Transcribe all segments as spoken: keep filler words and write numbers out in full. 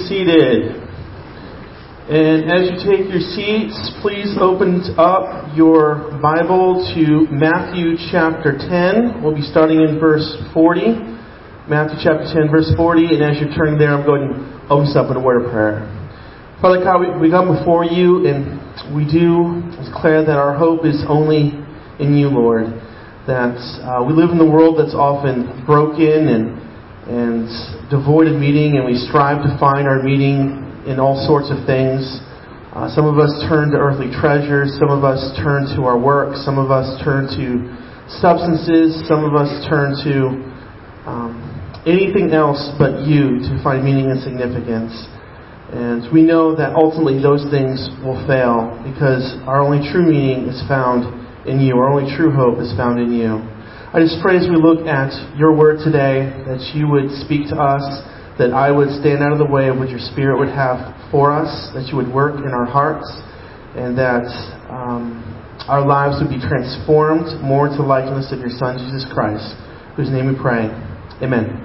seated. And as you take your seats, please open up your Bible to Matthew chapter ten. We'll be starting in verse forty. Matthew chapter ten, verse forty. And as you're turning there, I'm going to open us up with a word of prayer. Father God, we, we come before you, and we do declare that our hope is only in you, Lord. That uh, we live in a world that's often broken and and devoid of meaning, and we strive to find our meaning in all sorts of things. Uh, some of us turn to earthly treasures. Some of us turn to our work. Some of us turn to substances. Some of us turn to um, anything else but you to find meaning and significance. And we know that ultimately those things will fail because our only true meaning is found in you. Our only true hope is found in you. I just pray as we look at your word today that you would speak to us, that I would stand out of the way of what your Spirit would have for us, that you would work in our hearts, and that um, our lives would be transformed more into the likeness of your Son, Jesus Christ, whose name we pray. Amen.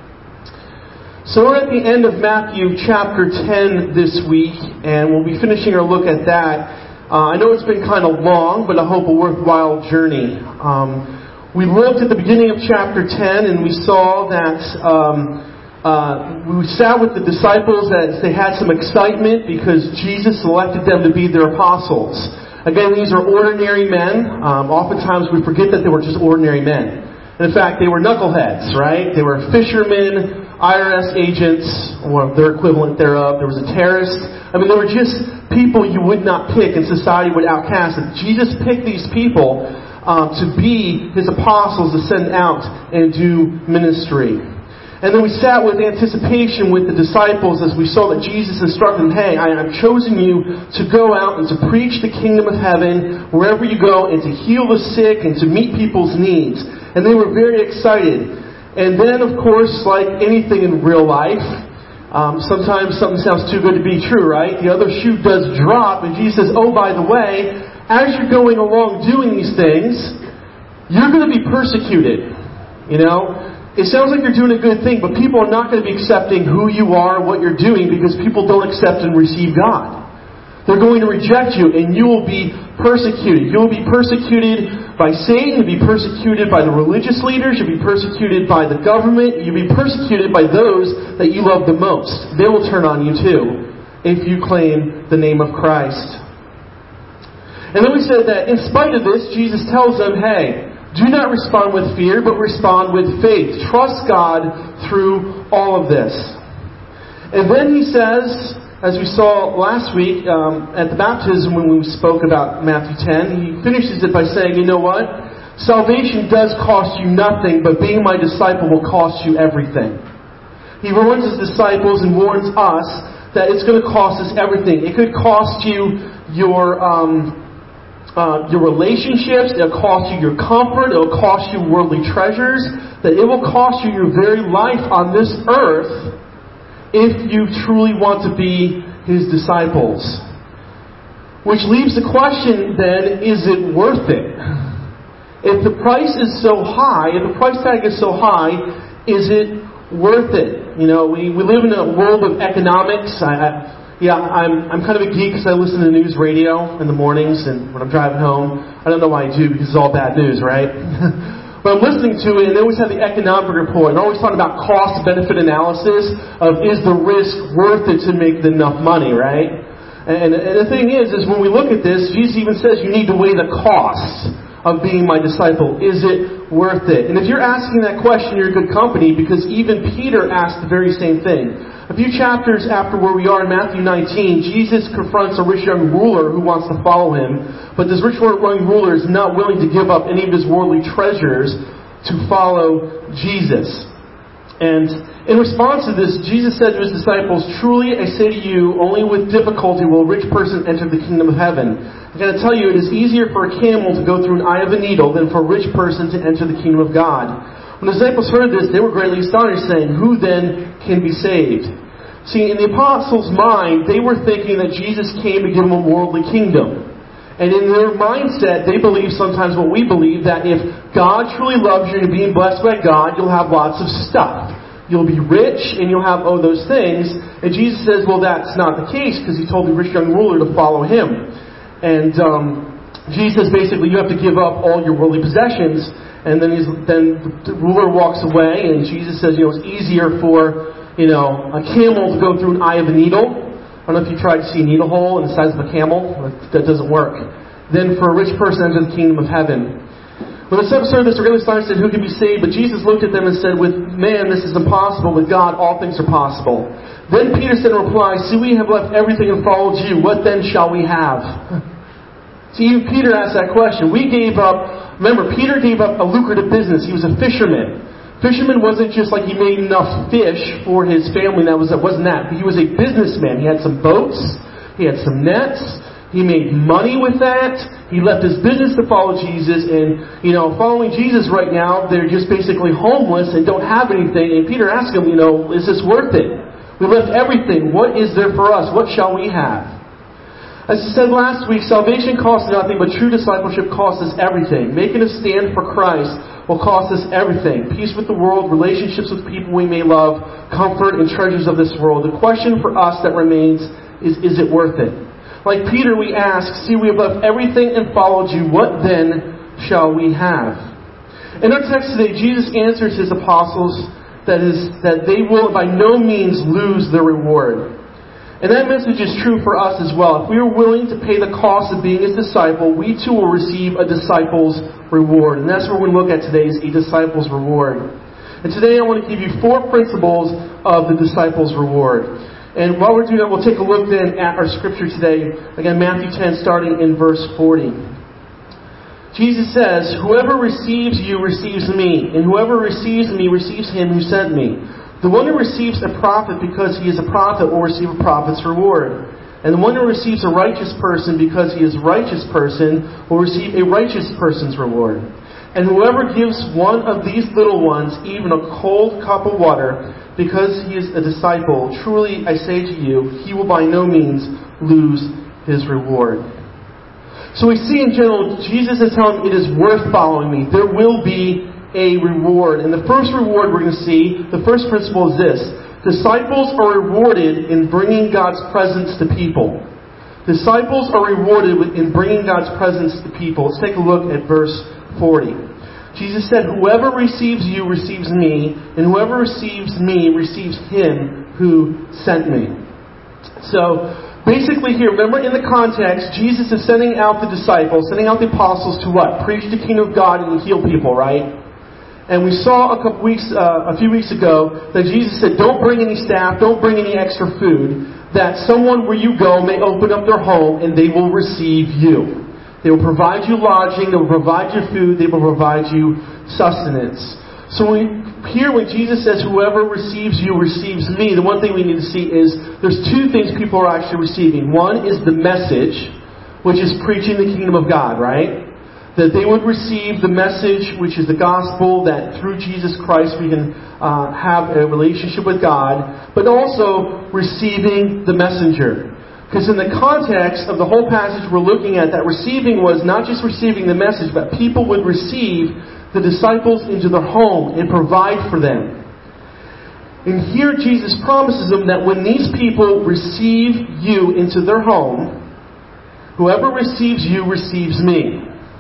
So we're at the end of Matthew chapter ten this week, and we'll be finishing our look at that. Uh, I know it's been kind of long, but I hope a worthwhile journey. Um, we looked at the beginning of chapter ten, and we saw that um, uh, we sat with the disciples as they had some excitement because Jesus selected them to be their apostles. Again, these are ordinary men. Um, oftentimes we forget that they were just ordinary men. In fact, they were knuckleheads, right? They were fishermen, I R S agents, or their equivalent thereof. There was a terrorist. I mean, they were just people you would not pick and society would outcast. And Jesus picked these people um, to be His apostles to send out and do ministry. And then we sat with anticipation with the disciples as we saw that Jesus instructed them, hey, I have chosen you to go out and to preach the kingdom of heaven wherever you go and to heal the sick and to meet people's needs. And they were very excited. And then, of course, like anything in real life, um, sometimes something sounds too good to be true, right? The other shoe does drop, and Jesus says, oh, by the way, as you're going along doing these things, you're going to be persecuted. You know? It sounds like you're doing a good thing, but people are not going to be accepting who you are, what you're doing, because people don't accept and receive God. They're going to reject you, and you will be persecuted. You will be persecuted by Satan. You'll be persecuted by the religious leaders. You'll be persecuted by the government. You'll be persecuted by those that you love the most. They will turn on you too if you claim the name of Christ. And then we said that in spite of this, Jesus tells them, hey, do not respond with fear, but respond with faith. Trust God through all of this. And then he says, as we saw last week um, at the baptism when we spoke about Matthew ten, he finishes it by saying, you know what? Salvation does cost you nothing, but being my disciple will cost you everything. He warns his disciples and warns us that it's going to cost us everything. It could cost you your um, uh, your relationships. It'll cost you your comfort. It'll cost you worldly treasures. That it will cost you your very life on this earth if you truly want to be His disciples. Which leaves the question then, is it worth it? If the price is so high, if the price tag is so high, is it worth it? You know, we, we live in a world of economics. I, I, yeah, I'm I'm kind of a geek because I listen to news radio in the mornings and when I'm driving home. I don't know why I do because it's all bad news, right? But I'm listening to it, and they always have the economic report. And they're always talking about cost-benefit analysis of is the risk worth it to make enough money, right? And, and the thing is, is when we look at this, Jesus even says you need to weigh the costs of being my disciple. Is it worth it? And if you're asking that question, you're in good company because even Peter asked the very same thing. A few chapters after where we are in Matthew nineteen, Jesus confronts a rich young ruler who wants to follow him. But this rich young ruler is not willing to give up any of his worldly treasures to follow Jesus. And in response to this, Jesus said to his disciples, truly I say to you, only with difficulty will a rich person enter the kingdom of heaven. I'm going to tell you, it is easier for a camel to go through an eye of a needle than for a rich person to enter the kingdom of God. When the disciples heard this, they were greatly astonished, saying, who then can be saved? See, in the apostles' mind, they were thinking that Jesus came to give them a worldly kingdom. And in their mindset, they believe sometimes what we believe, that if God truly loves you and you're being blessed by God, you'll have lots of stuff. you'll be rich, and you'll have all those things. And Jesus says, well, that's not the case, because he told the rich young ruler to follow him. And um, Jesus says, basically, you have to give up all your worldly possessions. And then he's, then the ruler walks away, and Jesus says, you know, it's easier for, you know, a camel to go through an eye of a needle. I don't know if you tried to see a needle hole in the size of a camel. That doesn't work. Then for a rich person to enter the kingdom of heaven. When the disciples heard this, they really started said, who can be saved? But Jesus looked at them and said, with man this is impossible. With God all things are possible. Then Peter said in reply, see, we have left everything and followed you. What then shall we have? See, even Peter asked that question. We gave up, remember, Peter gave up a lucrative business. He was a fisherman. Fisherman wasn't just like he made enough fish for his family. That was, that wasn't that. He was a businessman. He had some boats. He had some nets. He made money with that. He left his business to follow Jesus. And, you know, following Jesus right now, they're just basically homeless and don't have anything. And Peter asked him, you know, is this worth it? We left everything. What is there for us? What shall we have? As I said last week, salvation costs nothing, but true discipleship costs us everything. Making a stand for Christ will cost us everything. Peace with the world, relationships with people we may love, comfort and treasures of this world. The question for us that remains is, is it worth it? Like Peter, we ask, see, we have left everything and followed you. What then shall we have? In our text today, Jesus answers his apostles that is that they will by no means lose their reward. And that message is true for us as well. If we are willing to pay the cost of being his disciple, we too will receive a disciple's reward. And that's what we're going to look at today, is a disciple's reward. And today I want to give you four principles of the disciple's reward. And while we're doing that, we'll take a look then at our scripture today. Again, Matthew ten, starting in verse forty. Jesus says, whoever receives you receives me, and whoever receives me receives him who sent me. The one who receives a prophet because he is a prophet will receive a prophet's reward. And the one who receives a righteous person because he is a righteous person will receive a righteous person's reward. And whoever gives one of these little ones even a cold cup of water because he is a disciple, truly I say to you, he will by no means lose his reward. So we see in general, Jesus is telling it is worth following me. There will be a reward. And the first reward we're going to see, the first principle is this. Disciples are rewarded in bringing God's presence to people. Disciples are rewarded in bringing God's presence to people. Let's take a look at verse forty. Jesus said, whoever receives you receives me, and whoever receives me receives him who sent me. So, basically here, remember in the context, Jesus is sending out the disciples, sending out the apostles to what? Preach the kingdom of God and heal people, right? And we saw a couple weeks, uh, a few weeks ago, that Jesus said, don't bring any staff, don't bring any extra food, that someone where you go may open up their home and they will receive you. They will provide you lodging, they will provide you food, they will provide you sustenance. So we, here when Jesus says, whoever receives you receives me, the one thing we need to see is there's two things people are actually receiving. One is the message, which is preaching the kingdom of God, right? That they would receive the message, which is the gospel, that through Jesus Christ we can uh, have a relationship with God, but also receiving the messenger. Because in the context of the whole passage we're looking at, that receiving was not just receiving the message, but people would receive the disciples into their home and provide for them. And here Jesus promises them that when these people receive you into their home, whoever receives you receives me.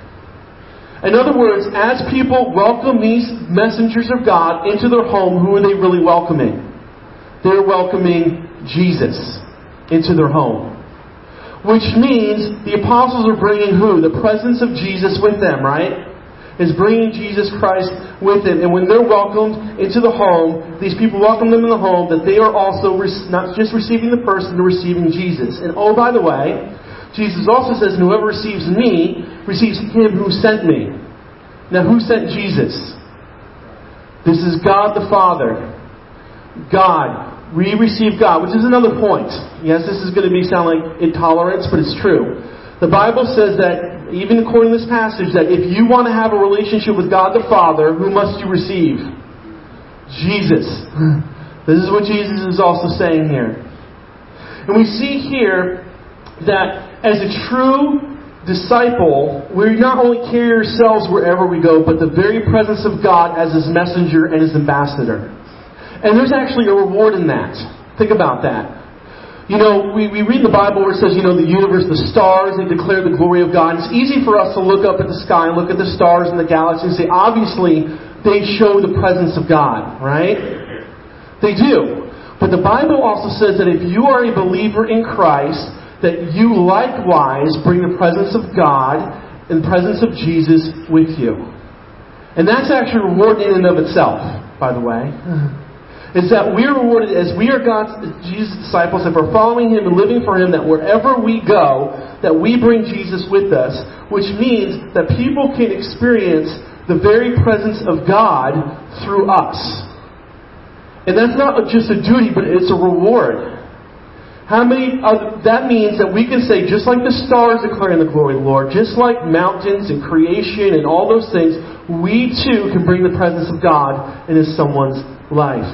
In other words, as people welcome these messengers of God into their home, who are they really welcoming? They're welcoming Jesus into their home. Which means the apostles are bringing who? The presence of Jesus with them, right? Is bringing Jesus Christ with them. And when they're welcomed into the home, these people welcome them in the home, that they are also not just receiving the person, they're receiving Jesus. And oh, by the way, Jesus also says, and whoever receives me receives him who sent me. Now, who sent Jesus? This is God the Father. God. We receive God, which is another point. Yes, this is going to be sound like intolerance, but it's true. The Bible says that, even according to this passage, that if you want to have a relationship with God the Father, who must you receive? Jesus. This is what Jesus is also saying here. And we see here that as a true disciple, we not only carry ourselves wherever we go, but the very presence of God as his messenger and his ambassador. And there's actually a reward in that. Think about that. You know, we, we read in the Bible where it says, you know, the universe, the stars, they declare the glory of God. It's easy for us to look up at the sky and look at the stars and the galaxy and say, obviously, they show the presence of God, right? They do. But the Bible also says that if you are a believer in Christ, that you likewise bring the presence of God and the presence of Jesus with you. And that's actually reward in and of itself, by the way. Is that we are rewarded as we are God's, Jesus' disciples, if we're following Him and living for Him, that wherever we go, that we bring Jesus with us, which means that people can experience the very presence of God through us. And that's not just a duty, but it's a reward. How many? Uh, that means that we can say, just like the stars declaring the glory of the Lord, just like mountains and creation and all those things, we too can bring the presence of God into someone's life.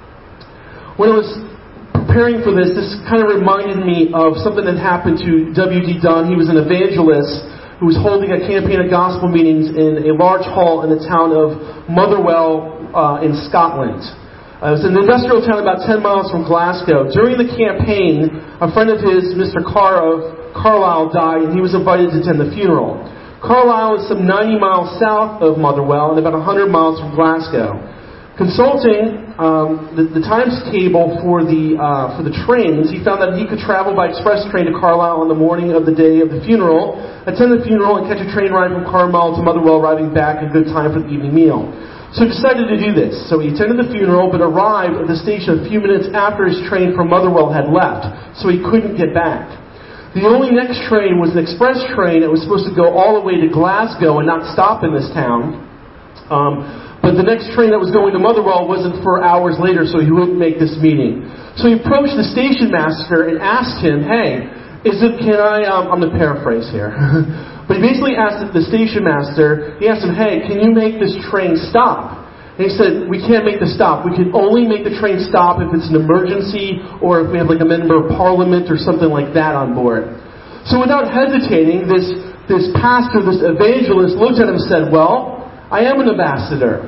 When I was preparing for this, this kind of reminded me of something that happened to W D Dunn. He was an evangelist who was holding a campaign of gospel meetings in a large hall in the town of Motherwell uh, in Scotland. Uh, it was an industrial town about ten miles from Glasgow. During the campaign, a friend of his, Mister Carr of Carlisle, died, and he was invited to attend the funeral. Carlisle is some ninety miles south of Motherwell and about one hundred miles from Glasgow. Consulting um, the, the times table for the uh, for the trains, he found that he could travel by express train to Carlisle on the morning of the day of the funeral, attend the funeral, and catch a train ride from Carlisle to Motherwell, arriving back in good time for the evening meal. So he decided to do this. So he attended the funeral, but arrived at the station a few minutes after his train from Motherwell had left, so he couldn't get back. The only next train was an express train that was supposed to go all the way to Glasgow and not stop in this town. Um, But the next train that was going to Motherwell wasn't for hours later, so he wouldn't make this meeting. So he approached the station master and asked him, hey, is it, can I, um, I'm going to paraphrase here. But he basically asked the station master, he asked him, hey, can you make this train stop? And he said, we can't make the stop. We can only make the train stop if it's an emergency or if we have like a member of parliament or something like that on board. So without hesitating, this, this pastor, this evangelist looked at him and said, well, I am an ambassador.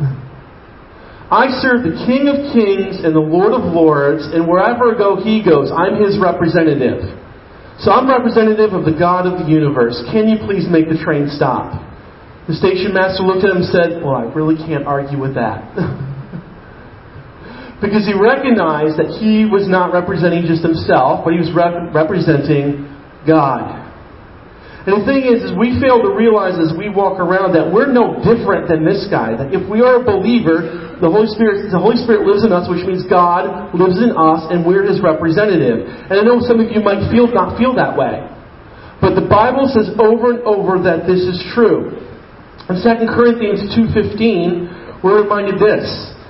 I serve the King of Kings and the Lord of Lords, and wherever I go, He goes. I'm His representative. So I'm representative of the God of the universe. Can you please make the train stop? The station master looked at him and said, well, I really can't argue with that. Because he recognized that he was not representing just himself, but he was rep- representing God. And the thing is, is we fail to realize as we walk around that we're no different than this guy. That if we are a believer, the Holy Spirit, the Holy Spirit lives in us, which means God lives in us, and we're His representative. And I know some of you might feel not feel that way, but the Bible says over and over that this is true. In Second Corinthians two fifteen, we're reminded this.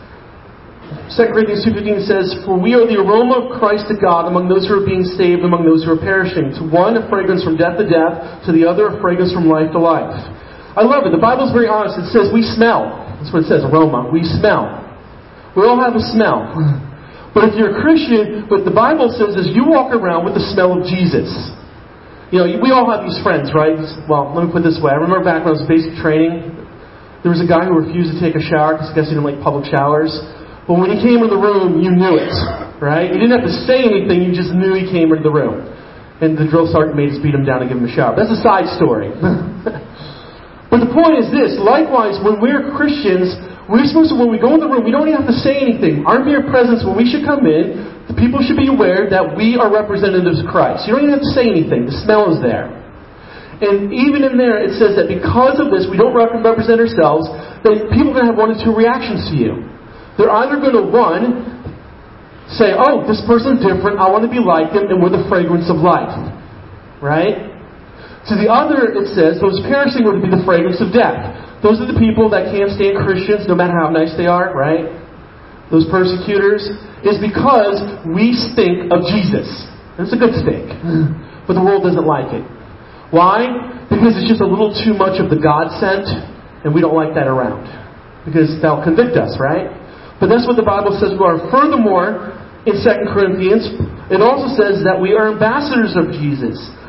Second Corinthians two fifteen says, for we are the aroma of Christ to God among those who are being saved, among those who are perishing. To one, a fragrance from death to death. To the other, a fragrance from life to life. I love it. The Bible's very honest. It says we smell. That's what it says, aroma. We smell. We all have a smell. But if you're a Christian, what the Bible says is you walk around with the smell of Jesus. You know, we all have these friends, right? Well, let me put it this way. I remember back when I was in basic training, there was a guy who refused to take a shower because I guess he didn't like public showers. But when he came into the room, you knew it, right? You didn't have to say anything, you just knew he came into the room. And the drill sergeant made us beat him down and give him a shower. That's a side story. But the point is this, likewise, when we're Christians, we're supposed to, when we go in the room, we don't even have to say anything. Our mere presence, when we should come in, the people should be aware that we are representatives of Christ. You don't even have to say anything. The smell is there. And even in there, it says that because of this, we don't represent ourselves, that people are going to have one or two reactions to you. They're either going to, one, say, oh, this person's different, I want to be like them, and we're the fragrance of life. Right? To the other, it says, those perishing would be the fragrance of death. Those are the people that can't stand Christians, no matter how nice they are, right? Those persecutors, is because we stink of Jesus. And it's a good stink. But the world doesn't like it. Why? Because it's just a little too much of the God scent, and we don't like that around. Because that'll convict us, right? But that's what the Bible says we are. Furthermore, in Second Corinthians, it also says that we are ambassadors of Jesus.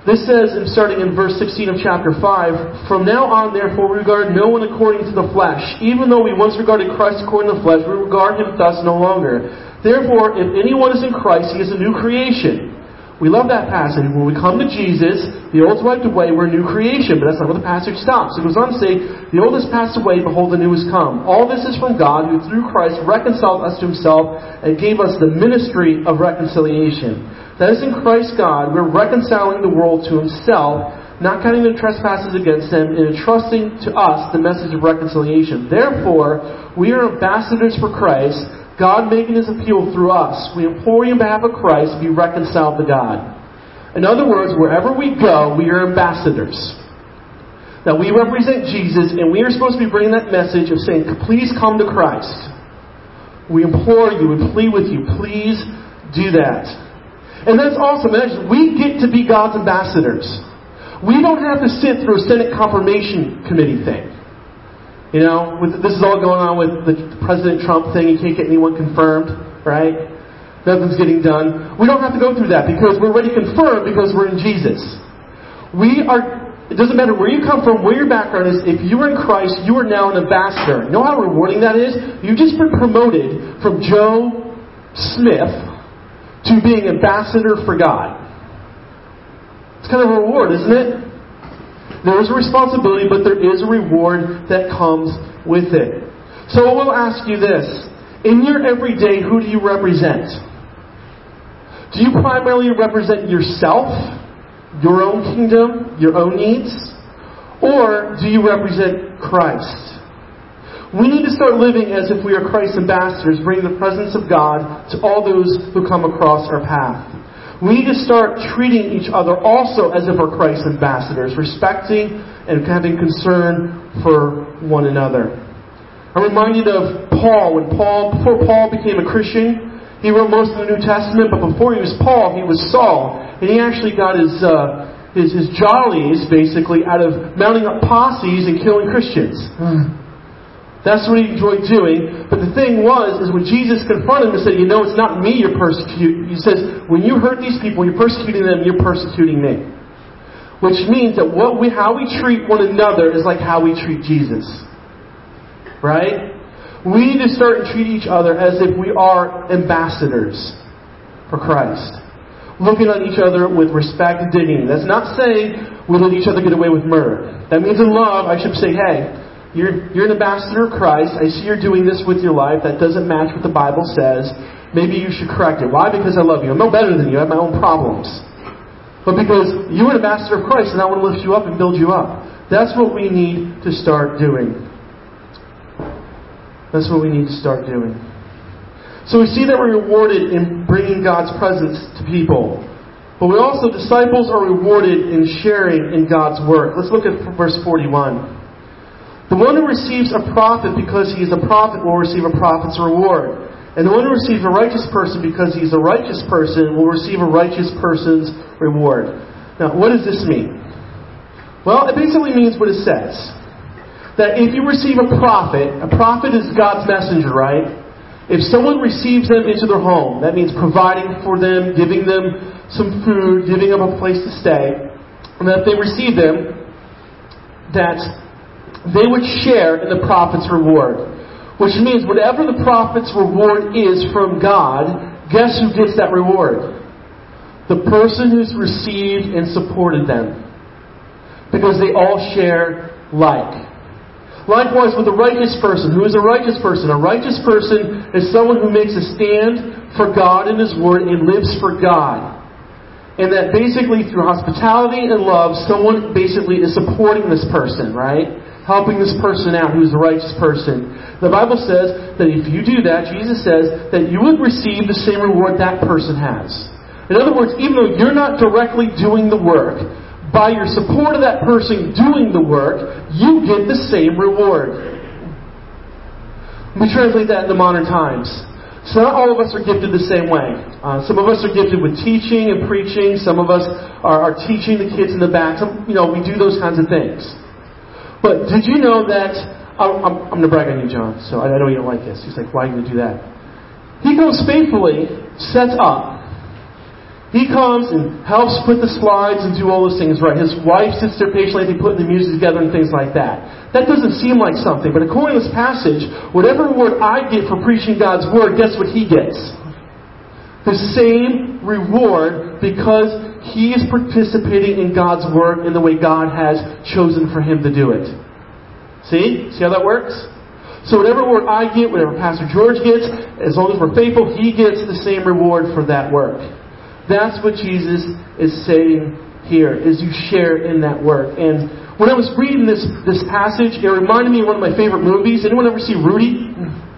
This says, in starting in verse sixteen of chapter five, "From now on, therefore, we regard no one according to the flesh. Even though we once regarded Christ according to the flesh, we regard him thus no longer. Therefore, if anyone is in Christ, he is a new creation." We love that passage. When we come to Jesus, the old's wiped away, we're a new creation. But that's not where the passage stops. It goes on to say, "The old has passed away, behold, the new has come. All this is from God, who through Christ reconciled us to himself and gave us the ministry of reconciliation." That is, in Christ God, we're reconciling the world to himself, not counting their trespasses against them, and entrusting to us the message of reconciliation. Therefore, we are ambassadors for Christ, God making his appeal through us. We implore you on behalf of Christ to be reconciled to God. In other words, wherever we go, we are ambassadors. Now, we represent Jesus, and we are supposed to be bringing that message of saying, please come to Christ. We implore you, we plead with you, please do that. And that's awesome. We get to be God's ambassadors. We don't have to sit through a Senate confirmation committee thing. You know, with, this is all going on with the President Trump thing. You can't get anyone confirmed, right? Nothing's getting done. We don't have to go through that because we're already confirmed because we're in Jesus. We are, it doesn't matter where you come from, where your background is. If you are in Christ, you are now an ambassador. You know how rewarding that is? You've just been promoted from Joe Smith to being ambassador for God. It's kind of a reward, isn't it? There is a responsibility, but there is a reward that comes with it. So I will ask you this. In your everyday, who do you represent? Do you primarily represent yourself, your own kingdom, your own needs? Or do you represent Christ? We need to start living as if we are Christ's ambassadors, bringing the presence of God to all those who come across our path. We need to start treating each other also as if we're Christ's ambassadors, respecting and having concern for one another. I'm reminded of Paul. When Paul, before Paul became a Christian, he wrote most of the New Testament, but before he was Paul, he was Saul. And he actually got his, uh, his, his jollies, basically, out of mounting up posses and killing Christians. That's what he enjoyed doing. But the thing was, is when Jesus confronted him and said, you know, it's not me you're persecuting. He says, when you hurt these people, you're persecuting them, you're persecuting me. Which means that what we, how we treat one another is like how we treat Jesus. Right? We need to start and treat each other as if we are ambassadors for Christ. Looking at each other with respect and dignity. That's not saying we let each other get away with murder. That means in love, I should say, hey, You're, you're an ambassador of Christ. I see you're doing this with your life. That doesn't match what the Bible says. Maybe you should correct it. Why? Because I love you. I'm no better than you. I have my own problems. But because you're an ambassador of Christ and I want to lift you up and build you up. That's what we need to start doing. That's what we need to start doing. So we see that we're rewarded in bringing God's presence to people. But we also, disciples are rewarded in sharing in God's work. Let's look at verse forty-one. The one who receives a prophet because he is a prophet will receive a prophet's reward. And the one who receives a righteous person because he is a righteous person will receive a righteous person's reward. Now, what does this mean? Well, it basically means what it says. That if you receive a prophet, a prophet is God's messenger, right? If someone receives them into their home, that means providing for them, giving them some food, giving them a place to stay. And that if they receive them, that they would share in the prophet's reward. Which means whatever the prophet's reward is from God, guess who gets that reward? The person who's received and supported them. Because they all share like. Likewise with a righteous person. Who is a righteous person? A righteous person is someone who makes a stand for God and His Word and lives for God. And that basically through hospitality and love, someone basically is supporting this person, right? Helping this person out who's a righteous person. The Bible says that if you do that, Jesus says that you would receive the same reward that person has. In other words, even though you're not directly doing the work, by your support of that person doing the work, you get the same reward. We translate that into modern times. So not all of us are gifted the same way. Uh, some of us are gifted with teaching and preaching. Some of us are, are teaching the kids in the back. Some, you know, we do those kinds of things. But did you know that, I'm, I'm, I'm going to brag on you, John, so I, I know you don't like this. He's like, why are you going to do that? He goes faithfully, sets up, He comes and helps put the slides and do all those things right. His wife sits there patiently, they put the music together and things like that. That doesn't seem like something, but according to this passage, whatever reward I get for preaching God's Word, guess what he gets? The same reward, because he is participating in God's work in the way God has chosen for him to do it. See? See how that works? So whatever reward I get, whatever Pastor George gets, as long as we're faithful, he gets the same reward for that work. That's what Jesus is saying here, is you share in that work. And when I was reading this, this passage, it reminded me of one of my favorite movies. Anyone ever see Rudy?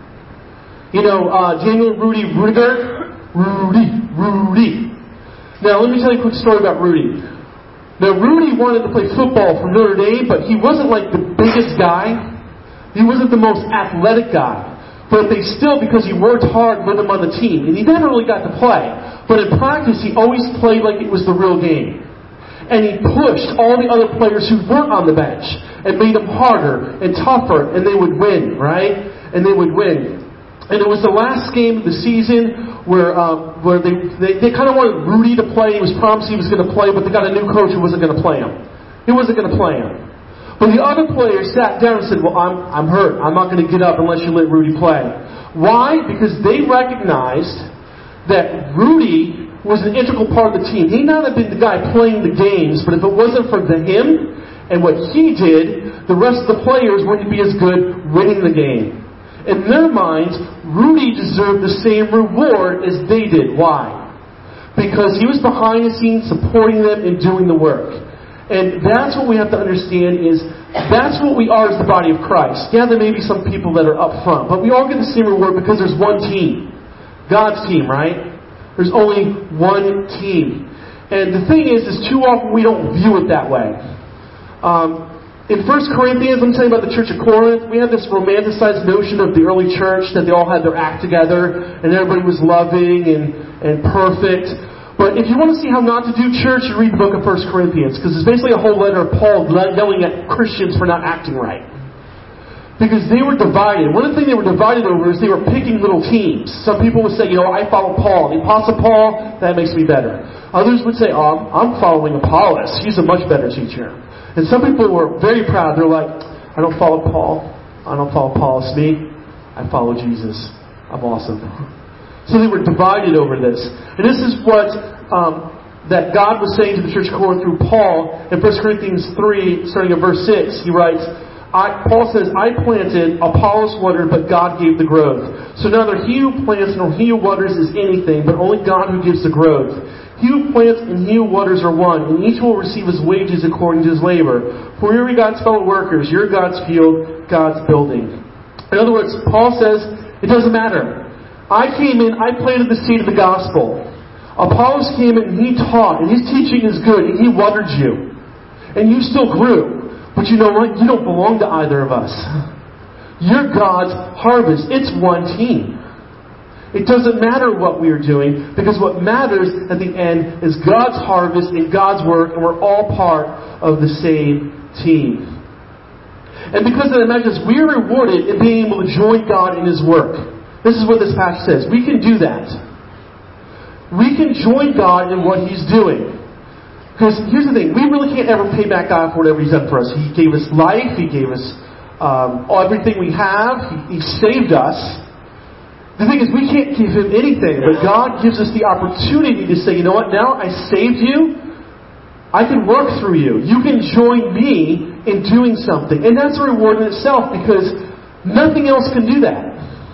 You know, uh, Daniel Rudy Rudiger? Rudy, Rudy. Now, let me tell you a quick story about Rudy. Now, Rudy wanted to play football for Notre Dame, but he wasn't like the biggest guy. He wasn't the most athletic guy. But they still, because he worked hard, put him on the team. And he never really got to play. But in practice, he always played like it was the real game. And he pushed all the other players who weren't on the bench and made them harder and tougher, and they would win, right? And they would win. And it was the last game of the season where uh, where they, they, they kind of wanted Rudy to play. He was promised he was going to play, but they got a new coach who wasn't going to play him. He wasn't going to play him. But the other players sat down and said, well, I'm, I'm hurt. I'm not going to get up unless you let Rudy play. Why? Because they recognized that Rudy was an integral part of the team. He may not have been the guy playing the games, but if it wasn't for the, him and what he did, the rest of the players wouldn't be as good winning the game. In their minds, Rudy deserved the same reward as they did. Why? Because he was behind the scenes supporting them and doing the work. And that's what we have to understand is that's what we are as the body of Christ. Yeah, there may be some people that are up front, but we all get the same reward because there's one team. God's team, right? There's only one team. And the thing is, is too often we don't view it that way. Um, in First Corinthians, I'm telling you about the church of Corinth, we have this romanticized notion of the early church that they all had their act together and everybody was loving and, and perfect. But if you want to see how not to do church, you read the book of First Corinthians, because it's basically a whole letter of Paul yelling at Christians for not acting right. Because they were divided. One of the things they were divided over is they were picking little teams. Some people would say, you know, I follow Paul. The Apostle Paul, that makes me better. Others would say, oh, I'm following Apollos. He's a much better teacher. And some people were very proud. They're like, I don't follow Paul. I don't follow Apollos. Me, I follow Jesus. I'm awesome. So they were divided over this. And this is what um, that God was saying to the church of Corinth through Paul. In First Corinthians three, starting at verse six, he writes, I, Paul says, I planted, Apollos watered, but God gave the growth. So neither he who plants nor he who waters is anything, but only God who gives the growth. He who plants and he who waters are one, and each will receive his wages according to his labor. For we are God's fellow workers, you're God's field, God's building. In other words, Paul says, it doesn't matter. I came in, I planted the seed of the gospel. Apollos came in and he taught, and his teaching is good, and he watered you. And you still grew. But you know what? You don't belong to either of us. You're God's harvest. It's one team. It doesn't matter what we are doing, because what matters at the end is God's harvest and God's work, and we're all part of the same team. And because of that matters, we are rewarded in being able to join God in His work. This is what this passage says. We can do that. We can join God in what He's doing. Because here's the thing, we really can't ever pay back God for whatever He's done for us. He gave us life, He gave us um, everything we have, he, he saved us. The thing is, we can't give Him anything, but God gives us the opportunity to say, you know what, now I saved you, I can work through you. You can join me in doing something. And that's a reward in itself, because nothing else can do that.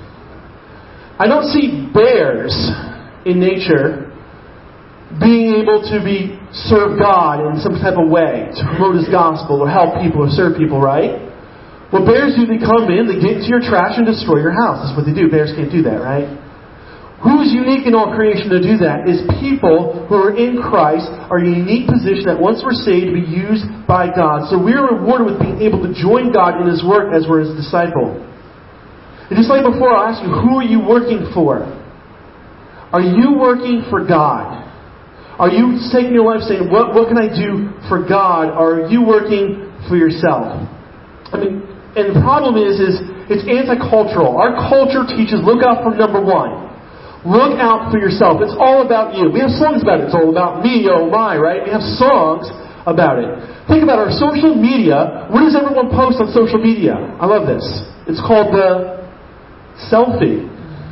I don't see bears in nature being able to be serve God in some type of way, to promote His gospel or help people or serve people, right? Well, bears do, they come in, they get into your trash and destroy your house. That's what they do. Bears can't do that, right? Who's unique in all creation to do that is people who are in Christ are in a unique position that once we're saved, to be used by God. So we're rewarded with being able to join God in His work as we're His disciple. And just like before, I'll ask you, who are you working for? Are you working for God? Are you taking your life saying, what, what can I do for God? Or are you working for yourself? I mean, and the problem is, is it's anti-cultural. Our culture teaches, look out for number one. Look out for yourself. It's all about you. We have songs about it. It's all about me, oh my, right? We have songs about it. Think about our social media. What does everyone post on social media? I love this. It's called the selfie.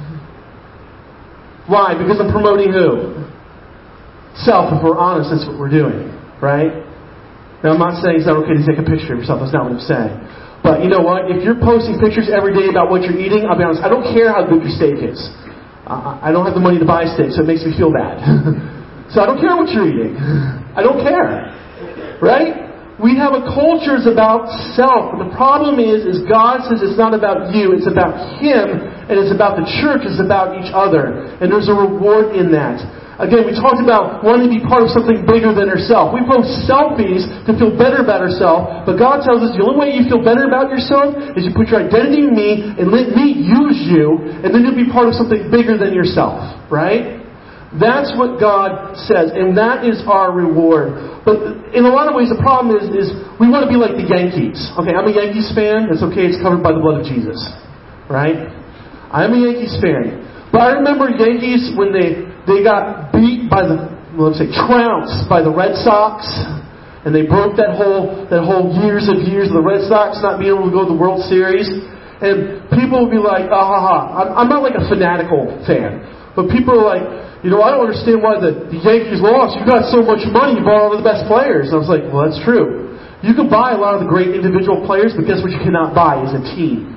Why? Because I'm promoting who? Self. If we're honest, that's what we're doing, right? Now, I'm not saying it's not okay to take a picture of yourself. That's not what I'm saying. But you know what? If you're posting pictures every day about what you're eating, I'll be honest, I don't care how good your steak is. Uh, I don't have the money to buy steak, so it makes me feel bad. So I don't care what you're eating. I don't care. Right? We have a culture that's about self. And the problem is, is God says it's not about you. It's about Him. And it's about the church. It's about each other. And there's a reward in that. Again, we talked about wanting to be part of something bigger than ourselves. We post selfies to feel better about ourselves, but God tells us the only way you feel better about yourself is you put your identity in me and let me use you, and then you'll be part of something bigger than yourself, right? That's what God says, and that is our reward. But in a lot of ways, the problem is, is we want to be like the Yankees. Okay, I'm a Yankees fan. It's okay. It's covered by the blood of Jesus, right? I'm a Yankees fan. But I remember Yankees when they, they got beat by the, well, let's say, trounced by the Red Sox, and they broke that whole that whole years of years of the Red Sox not being able to go to the World Series. And people would be like, ah ha ha. I'm, I'm not like a fanatical fan, but people are like, you know, I don't understand why the, the Yankees lost. You got so much money, you bought all of the best players. And I was like, well, that's true. You can buy a lot of the great individual players, but guess what you cannot buy is a team.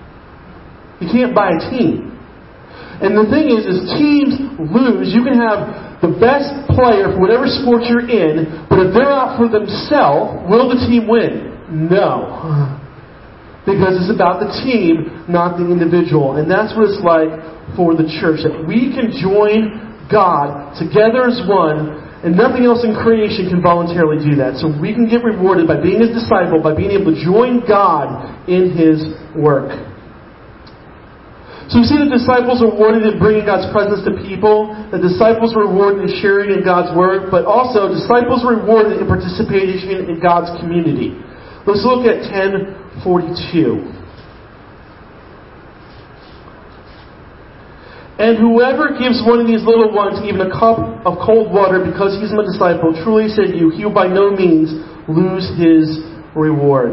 You can't buy a team. And the thing is, is teams lose. You can have the best player for whatever sport you're in, but if they're out for themselves, will the team win? No. Because it's about the team, not the individual. And that's what it's like for the church. That we can join God together as one, and nothing else in creation can voluntarily do that. So we can get rewarded by being His disciple, by being able to join God in His work. So we see the disciples are rewarded in bringing God's presence to people. The disciples are rewarded in sharing in God's Word. But also, disciples are rewarded in participation in God's community. Let's look at ten forty-two. And whoever gives one of these little ones even a cup of cold water because he's my disciple, truly say to you, he will by no means lose his reward.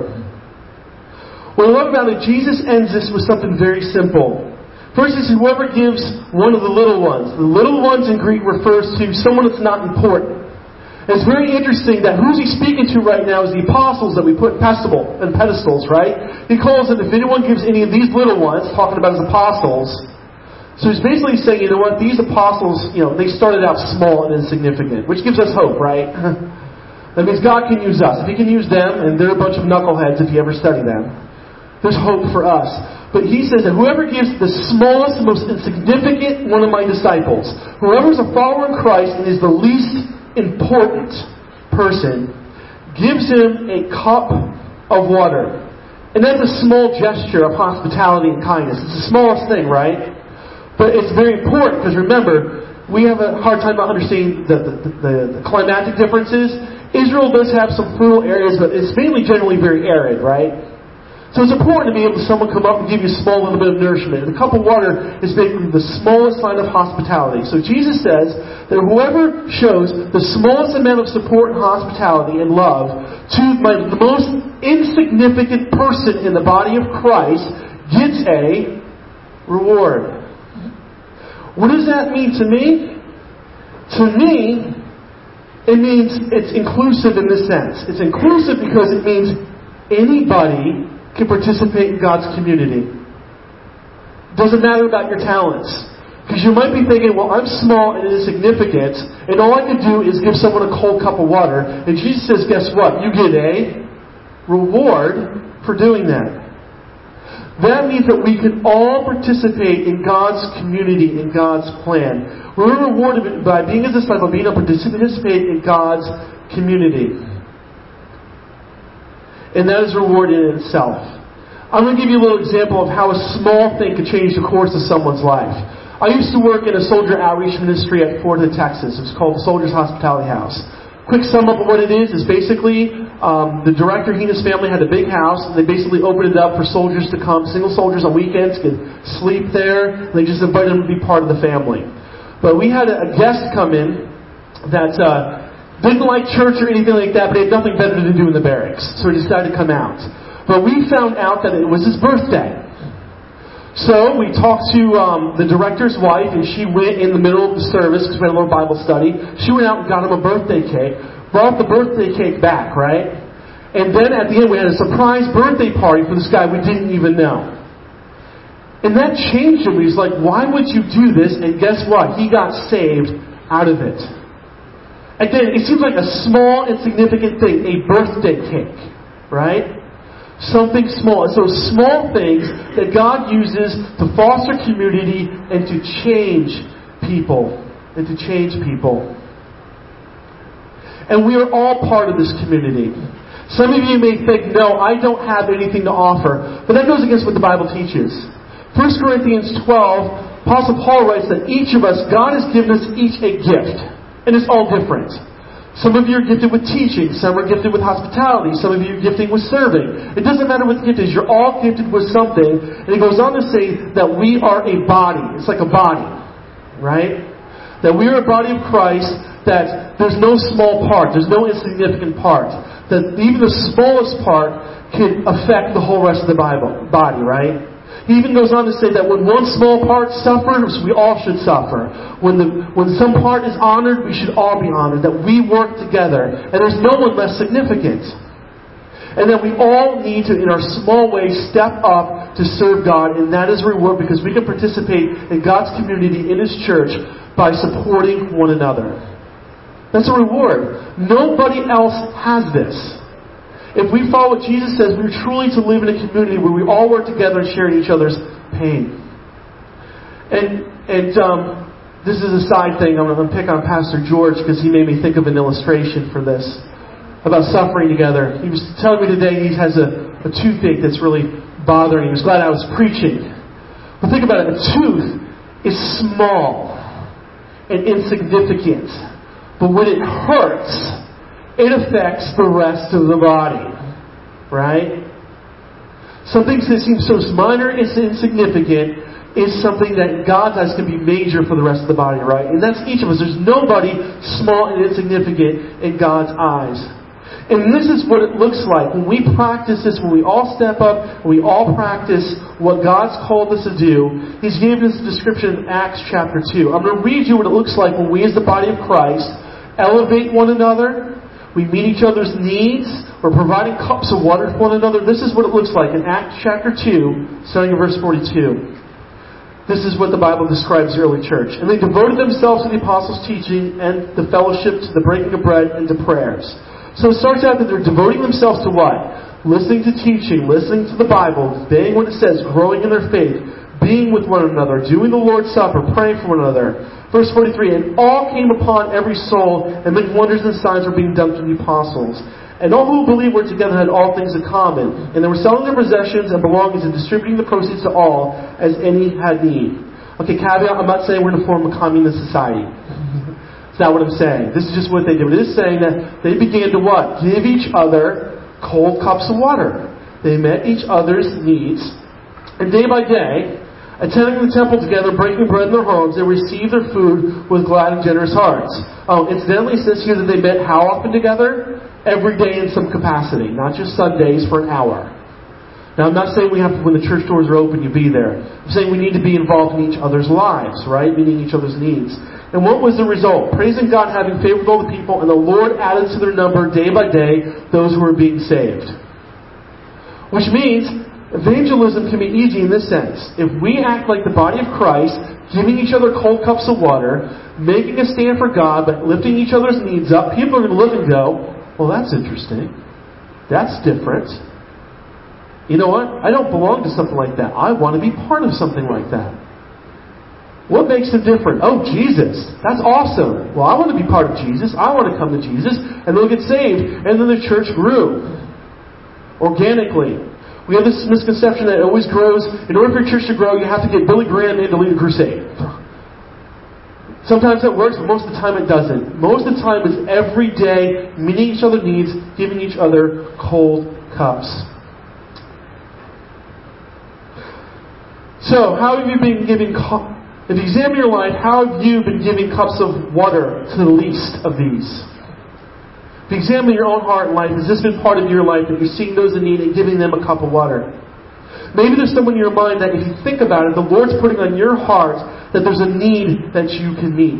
What I love about it, Jesus ends this with something very simple. First, he says, whoever gives one of the little ones. The little ones in Greek refers to someone that's not important. It's very interesting that who's he speaking to right now is the apostles that we put in pedestal, in pedestals, right? He calls it, if anyone gives any of these little ones, talking about his apostles. So he's basically saying, you know what, these apostles, you know, they started out small and insignificant, which gives us hope, right? That means God can use us. If He can use them, and they're a bunch of knuckleheads if you ever study them, there's hope for us. But he says that whoever gives the smallest, most insignificant one of my disciples, whoever is a follower in Christ and is the least important person, gives him a cup of water. And that's a small gesture of hospitality and kindness. It's the smallest thing, right? But it's very important because remember, we have a hard time understanding the, the, the, the climatic differences. Israel does have some fertile areas, but it's mainly generally very arid, right? So it's important to be able to someone come up and give you a small little bit of nourishment. And the cup of water is basically the smallest sign of hospitality. So Jesus says that whoever shows the smallest amount of support and hospitality and love to my, the most insignificant person in the body of Christ gets a reward. What does that mean to me? To me, it means it's inclusive in this sense. It's inclusive because it means anybody can participate in God's community. Doesn't matter about your talents. Because you might be thinking, well, I'm small and insignificant, and all I can do is give someone a cold cup of water. And Jesus says, guess what? You get a reward for doing that. That means that we can all participate in God's community, in God's plan. We're rewarded by being a disciple, being able to participate in God's community. And that is rewarded in itself. I'm going to give you a little example of how a small thing could change the course of someone's life. I used to work in a soldier outreach ministry at Fort Hood, Texas. It was called the Soldiers Hospitality House. quick sum up of what it is is basically um, the director, he and his family had a big house, and they basically opened it up for soldiers to come. Single soldiers on weekends could sleep there. And they just invited them to be part of the family. But we had a, a guest come in that uh, didn't like church or anything like that, but he had nothing better to do in the barracks. So he decided to come out. But we found out that it was his birthday. So we talked to um, the director's wife, and she went in the middle of the service because we had a little Bible study. She went out and got him a birthday cake, brought the birthday cake back, right? And then at the end we had a surprise birthday party for this guy we didn't even know. And that changed him. He was like, why would you do this? And guess what? He got saved out of it. Again, it seems like a small, insignificant thing, a birthday cake, right? Something small. It's those small things that God uses to foster community and to change people. And to change people. And we are all part of this community. Some of you may think, no, I don't have anything to offer. But that goes against what the Bible teaches. First Corinthians twelve, Apostle Paul writes that each of us, God has given us each a gift. And it's all different. Some of you are gifted with teaching. Some are gifted with hospitality. Some of you are gifted with serving. It doesn't matter what the gift is. You're all gifted with something. And it goes on to say that we are a body. It's like a body. Right? That we are a body of Christ. That there's no small part. There's no insignificant part. That even the smallest part can affect the whole rest of the Bible, body. Right? He even goes on to say that when one small part suffers, we all should suffer. When the when some part is honored, we should all be honored. That we work together. And there's no one less significant. And that we all need to, in our small way, step up to serve God. And that is a reward because we can participate in God's community, in His church, by supporting one another. That's a reward. Nobody else has this. If we follow what Jesus says, we're truly to live in a community where we all work together and share each other's pain. And and um, this is a side thing. I'm going to pick on Pastor George because he made me think of an illustration for this about suffering together. He was telling me today he has a, a toothache that's really bothering him. He was glad I was preaching. But think about it. A tooth is small and insignificant. But when it hurts, it affects the rest of the body. Right? Something that seems so minor and insignificant is something that God has can be major for the rest of the body, right? And that's each of us. There's nobody small and insignificant in God's eyes. And this is what it looks like when we practice this, when we all step up, when we all practice what God's called us to do. He's given us a description in Acts chapter two. I'm going to read you what it looks like when we as the body of Christ elevate one another. We meet each other's needs. We're providing cups of water for one another. This is what it looks like in Acts chapter two, starting in verse forty-two. This is what the Bible describes the early church. And they devoted themselves to the apostles' teaching and the fellowship, to the breaking of bread, and to prayers. So it starts out that they're devoting themselves to what? Listening to teaching, listening to the Bible, obeying what it says, growing in their faith, being with one another, doing the Lord's Supper, praying for one another. Verse forty-three, and all came upon every soul, and many wonders and signs were being done through the apostles. And all who believed were together had all things in common. And they were selling their possessions and belongings and distributing the proceeds to all as any had need. Okay, caveat, I'm not saying we're going to form a communist society. That's not what I'm saying. This is just what they did. It is saying that they began to what? Give each other cold cups of water. They met each other's needs. And day by day, attending the temple together, breaking bread in their homes, they received their food with glad and generous hearts. Oh, incidentally, it says here that they met how often together? Every day in some capacity, not just Sundays for an hour. Now, I'm not saying we have to, when the church doors are open, you be there. I'm saying we need to be involved in each other's lives, right? Meeting each other's needs. And what was the result? Praising God, having favor with all the people, and the Lord added to their number day by day those who were being saved. Which means evangelism can be easy in this sense. If we act like the body of Christ, giving each other cold cups of water, making a stand for God, but lifting each other's needs up, people are going to look and go, well, that's interesting. That's different. You know what? I don't belong to something like that. I want to be part of something like that. What makes them different? Oh, Jesus. That's awesome. Well, I want to be part of Jesus. I want to come to Jesus. And they'll get saved. And then the church grew. Organically. We have this misconception that it always grows. In order for your church to grow, you have to get Billy Graham in to lead a crusade. Sometimes it works, but most of the time it doesn't. Most of the time it's every day, meeting each other's needs, giving each other cold cups. So, how have you been giving cups? If you examine your life, how have you been giving cups of water to the least of these? If you examine your own heart and life, has this been part of your life that you're seeing those in need and giving them a cup of water? Maybe there's someone in your mind that if you think about it, the Lord's putting on your heart that there's a need that you can meet.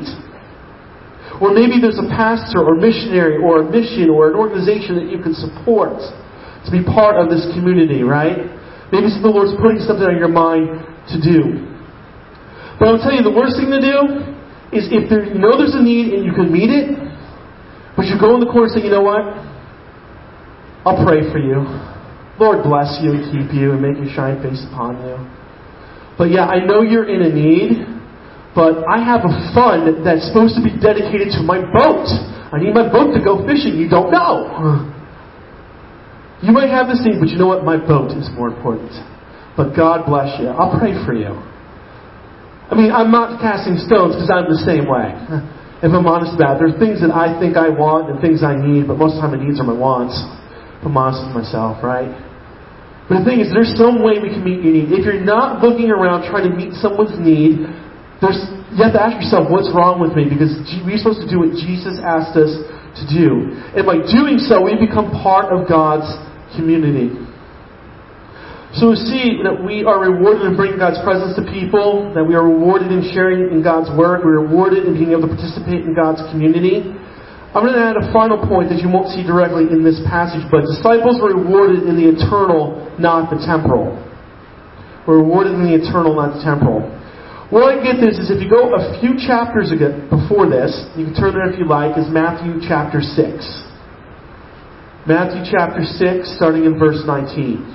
Or maybe there's a pastor or missionary or a mission or an organization that you can support to be part of this community, right? Maybe the Lord's putting something on your mind to do. But I'll tell you, the worst thing to do is if there, you know there's a need and you can meet it, but you go in the corner and say, you know what? I'll pray for you. Lord bless you and keep you and make your shine face upon you. But yeah, I know you're in a need, but I have a fund that's supposed to be dedicated to my boat. I need my boat to go fishing. You don't know. You might have this need, but you know what? My boat is more important. But God bless you. I'll pray for you. I mean, I'm not casting stones because I'm the same way. If I'm honest about it, there's things that I think I want and things I need, but most of the time my needs are my wants. If I'm honest with myself, right? But the thing is, there's some way we can meet your need. If you're not looking around trying to meet someone's need, there's you have to ask yourself, what's wrong with me? Because we're supposed to do what Jesus asked us to do. And by doing so, we become part of God's community. So we see that we are rewarded in bringing God's presence to people, that we are rewarded in sharing in God's work, we're rewarded in being able to participate in God's community. I'm going to add a final point that you won't see directly in this passage, but disciples were rewarded in the eternal, not the temporal. We're rewarded in the eternal, not the temporal. Where I get this is if you go a few chapters ago, before this, you can turn there if you like, is Matthew chapter six. Matthew chapter six, starting in verse nineteen.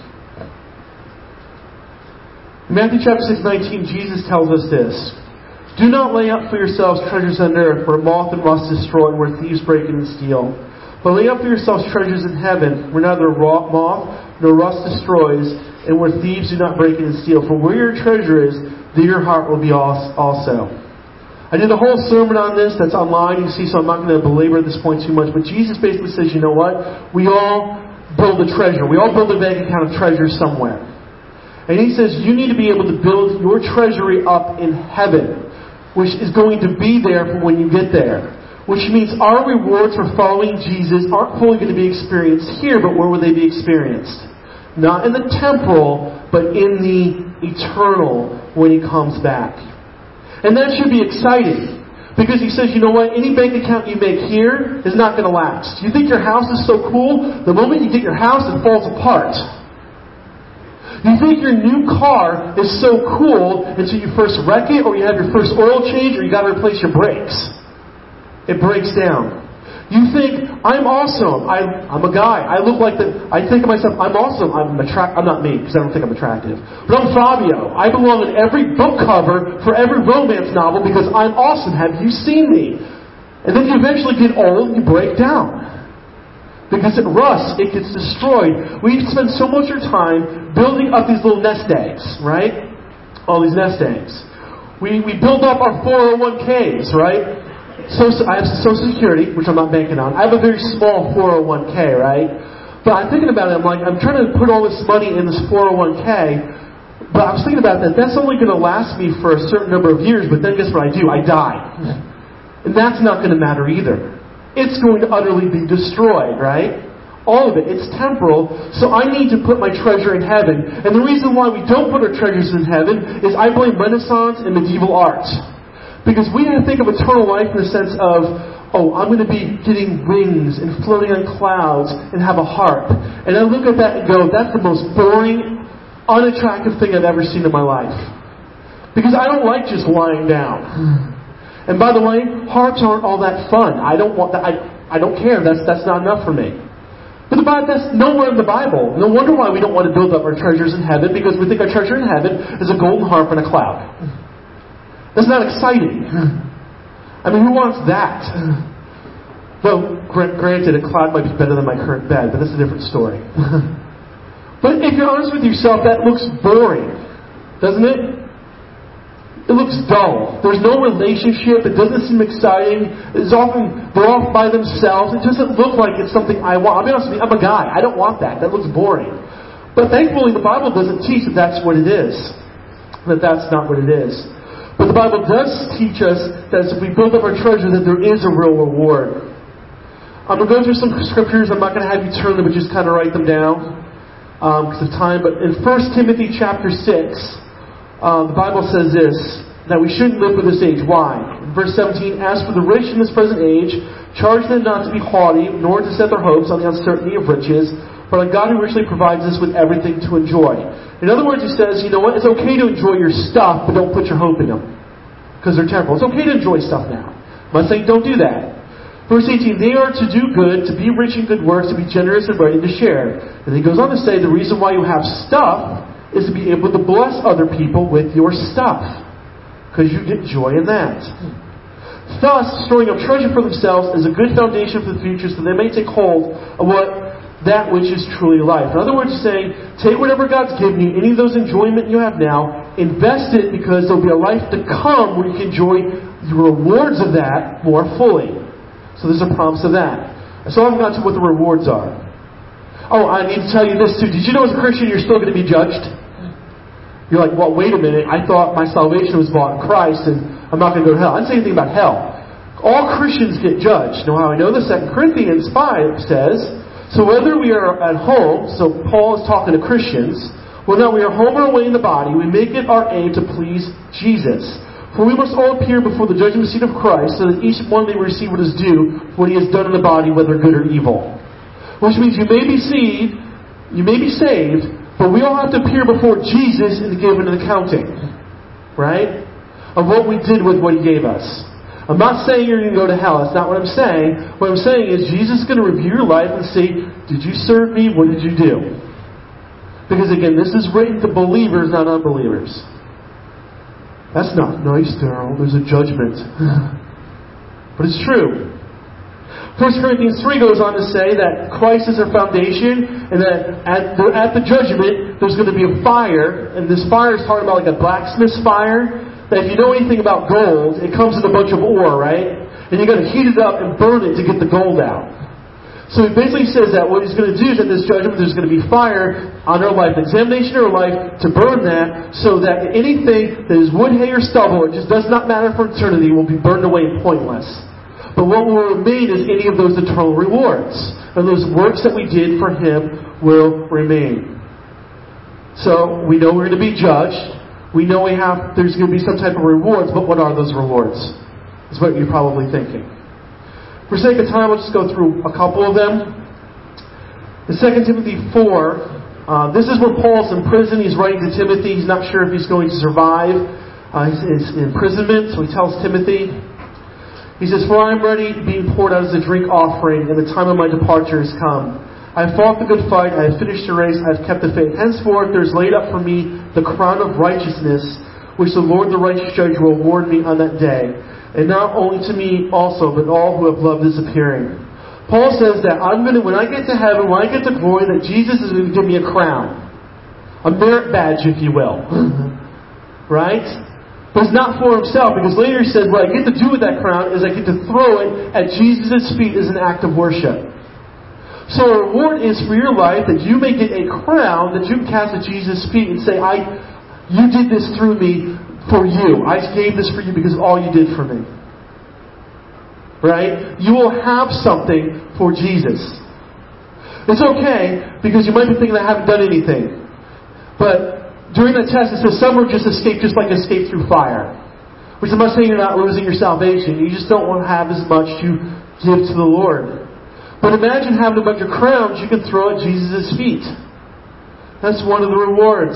In Matthew chapter six, nineteen, Jesus tells us this. Do not lay up for yourselves treasures on earth where moth and rust destroy and where thieves break in and steal. But lay up for yourselves treasures in heaven where neither moth nor rust destroys and where thieves do not break in and steal. For where your treasure is, there your heart will be also. I did a whole sermon on this that's online, you see, so I'm not going to belabor this point too much. But Jesus basically says, you know what? We all build a treasure. We all build a bank account of treasure somewhere. And he says you need to be able to build your treasury up in heaven, which is going to be there for when you get there. Which means our rewards for following Jesus aren't fully going to be experienced here, but where will they be experienced? Not in the temporal, but in the eternal when he comes back. And that should be exciting. Because he says, you know what, any bank account you make here is not going to last. You think your house is so cool? The moment you get your house, it falls apart. You think your new car is so cool until you first wreck it, or you have your first oil change, or you got to replace your brakes. It breaks down. You think, I'm awesome. I, I'm a guy. I look like the... I think of myself, I'm awesome. I'm attract. I'm not me, because I don't think I'm attractive. But I'm Fabio. I belong in every book cover for every romance novel because I'm awesome. Have you seen me? And then you eventually get old and you break down. Because it rusts, it gets destroyed. We spend so much of our time building up these little nest eggs, right? All these nest eggs. We we build up our four oh one k's, right? So, so I have Social Security, which I'm not banking on. I have a very small four oh one k, right? But I'm thinking about it, I'm like, I'm trying to put all this money in this four oh one k, but I was thinking about that, that's only going to last me for a certain number of years, but then guess what I do? I die. And that's not going to matter either. It's going to utterly be destroyed, right? All of it. It's temporal. So I need to put my treasure in heaven. And the reason why we don't put our treasures in heaven is I blame Renaissance and medieval art. Because we didn't think of eternal life in the sense of, oh, I'm going to be getting wings and floating on clouds and have a harp. And I look at that and go, that's the most boring, unattractive thing I've ever seen in my life. Because I don't like just lying down. And by the way, harps aren't all that fun. I don't want that. I, I don't care. That's that's not enough for me. But the Bible, that's nowhere in the Bible. No wonder why we don't want to build up our treasures in heaven, because we think our treasure in heaven is a golden harp and a cloud. That's not exciting. I mean, who wants that? Though, granted, a cloud might be better than my current bed, but that's a different story. But if you're honest with yourself, that looks boring, doesn't it? it looks dull. There's no relationship. It doesn't seem exciting. It's often, they're off by themselves. It doesn't look like it's something I want. I'll be honest with you, I'm a guy. I don't want that. That looks boring. But thankfully, the Bible doesn't teach that that's what it is. That that's not what it is. But the Bible does teach us that if we build up our treasure, that there is a real reward. I'm going to go through some scriptures. I'm not going to have you turn them, but just kind of write them down because um, of time. But in First Timothy chapter six, uh, the Bible says this, that we shouldn't live for this age. Why? In verse seventeen, as for the rich in this present age, charge them not to be haughty, nor to set their hopes on the uncertainty of riches, but on God who richly provides us with everything to enjoy. In other words, he says, you know what? It's okay to enjoy your stuff, but don't put your hope in them, because they're temporal. It's okay to enjoy stuff now. I'm not saying don't do that. Verse eighteen, they are to do good, to be rich in good works, to be generous and ready to share. And he goes on to say the reason why you have stuff is to be able to bless other people with your stuff, because you get joy in that. Thus, storing up treasure for themselves is a good foundation for the future, so they may take hold of what that which is truly life. In other words, he's saying, take whatever God's given you, any of those enjoyment you have now, invest it, because there'll be a life to come where you can enjoy the rewards of that more fully. So there's a promise of that. So I've got to what the rewards are. Oh, I need to tell you this too. Did you know as a Christian you're still going to be judged? You're like, well, wait a minute. I thought my salvation was bought in Christ and I'm not going to go to hell. I didn't say anything about hell. All Christians get judged. Know how I know this? Second Corinthians five says, so whether we are at home, so Paul is talking to Christians, whether we are home or away in the body, we make it our aim to please Jesus. For we must all appear before the judgment seat of Christ, so that each one may receive what is due for what he has done in the body, whether good or evil. Which means you may be saved, you may be saved, but we all have to appear before Jesus and give an accounting, right, of what we did with what he gave us. I'm not saying you're going to go to hell. That's not what I'm saying. What I'm saying is Jesus is going to review your life and see, did you serve me? What did you do? Because again, this is written to believers, not unbelievers. That's not nice, Daryl. There's a judgment. But it's true. First Corinthians three goes on to say that Christ is our foundation, and that at the, at the judgment, there's going to be a fire, and this fire is talking about like a blacksmith's fire, that if you know anything about gold, it comes in a bunch of ore, right? And you've got to heat it up and burn it to get the gold out. So he basically says that what he's going to do is at this judgment, there's going to be fire on our life, an examination of our life to burn that, so that anything that is wood, hay, or stubble, it just does not matter for eternity, will be burned away and pointless. But what will remain is any of those eternal rewards. And those works that we did for him will remain. So we know we're going to be judged. We know we have there's going to be some type of rewards, but what are those rewards? That's what you're probably thinking. For sake of time, I'll just go through a couple of them. In Second Timothy four, uh, this is where Paul's in prison. He's writing to Timothy. He's not sure if he's going to survive uh, his, his imprisonment, so he tells Timothy. He says, for I am ready, being poured out as a drink offering, and the time of my departure has come. I have fought the good fight, I have finished the race, I have kept the faith. Henceforth there is laid up for me the crown of righteousness, which the Lord the righteous judge will award me on that day. And not only to me also, but all who have loved his appearing. Paul says that I'm going to, when I get to heaven, when I get to glory, that Jesus is going to give me a crown. A merit badge, if you will. Right? But it's not for himself, because later he says, what I get to do with that crown is I get to throw it at Jesus' feet as an act of worship. So a reward is for your life that you may get a crown that you can cast at Jesus' feet and say, I, you did this through me for you. I gave this for you because of all you did for me. Right? You will have something for Jesus. It's okay, because you might be thinking I haven't done anything. But during that test, it says some will just escape just like escape through fire. Which I'm not saying you're not losing your salvation. You just don't want to have as much to give to the Lord. But imagine having a bunch of crowns you can throw at Jesus' feet. That's one of the rewards.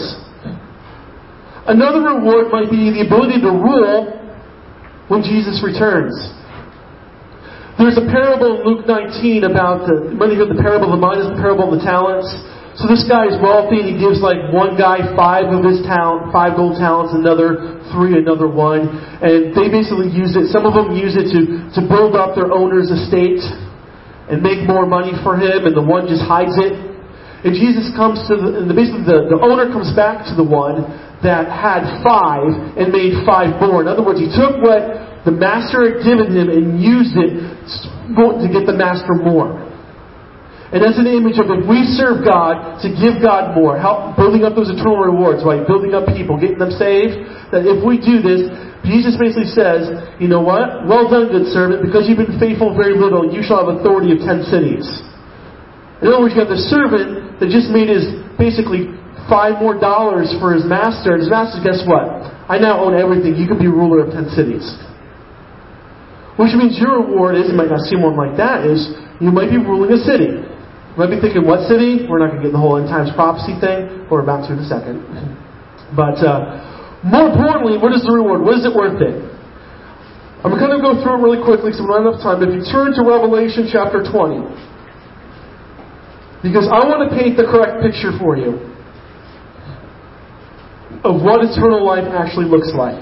Another reward might be the ability to rule when Jesus returns. There's a parable in Luke nineteen about the, when you hear the parable of the minas, the parable of the talents. So this guy is wealthy and he gives like one guy five of his talent, five gold talents, another three, another one. And they basically use it, some of them use it to, to build up their owner's estate and make more money for him, and the one just hides it. And Jesus comes to the, and basically the, the owner comes back to the one that had five and made five more. In other words, he took what the master had given him and used it to get the master more. And that's an image of if we serve God, to give God more, help building up those eternal rewards, right? Building up people, getting them saved. That if we do this, Jesus basically says, you know what? Well done, good servant, because you've been faithful very little, you shall have authority of ten cities. In other words, you have the servant that just made his basically five more dollars for his master, and his master, guess what? I now own everything. You can be ruler of ten cities. Which means your reward is, you might not see one like that, is you might be ruling a city. You might be thinking, what city? We're not going to get the whole end times prophecy thing. We're about to in a second. But uh, more importantly, what is the reward? What is it worth it? I'm going to go through it really quickly because we don't have enough time. But if you turn to Revelation chapter twenty, because I want to paint the correct picture for you of what eternal life actually looks like.